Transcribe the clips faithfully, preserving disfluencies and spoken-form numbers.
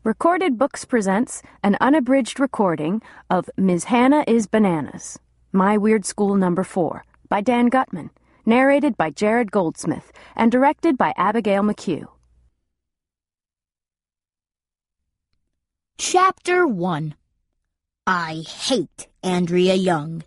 Recorded Books presents an unabridged recording of Miz Hannah is Bananas, My Weird School Number Four, by Dan Gutman, narrated by Jared Goldsmith, and directed by Abigail McHugh. Chapter one. I Hate Andrea Young.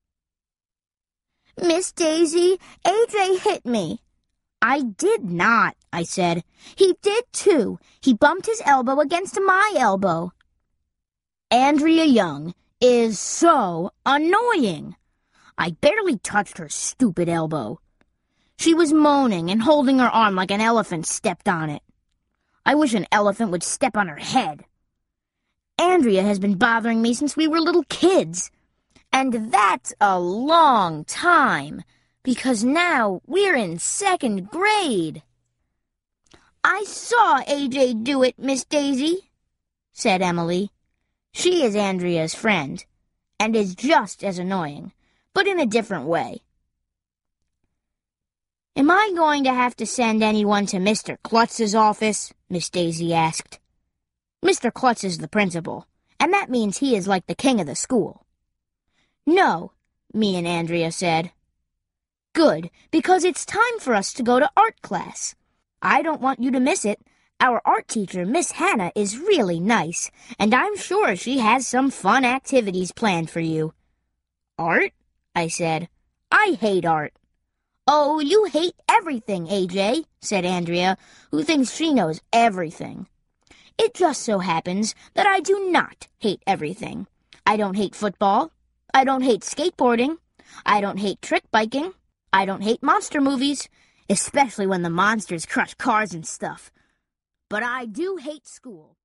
Miss Daisy, A J hit me. I did not, I said. He did too. He bumped his elbow against my elbow. Andrea Young is so annoying. I barely touched her stupid elbow. She was moaning and holding her arm like an elephant stepped on it. I wish an elephant would step on her head. Andrea has been bothering me since we were little kids. And that's a long time, because now we're in second grade. I saw A J do it, Miss Daisy, said Emily. She is Andrea's friend, and is just as annoying, but in a different way. Am I going to have to send anyone to Mister Klutz's office? Miss Daisy asked. Mister Klutz is the principal, and that means he is like the king of the school. No, me and Andrea said. Good, because it's time for us to go to art class. I don't want you to miss it. Our art teacher, Miss Hannah, is really nice, and I'm sure she has some fun activities planned for you. Art? I said. I hate art. Oh, you hate everything, A J, said Andrea, who thinks she knows everything. It just so happens that I do not hate everything. I don't hate football. I don't hate skateboarding. I don't hate trick biking. I don't hate monster movies, especially when the monsters crush cars and stuff. But I do hate school.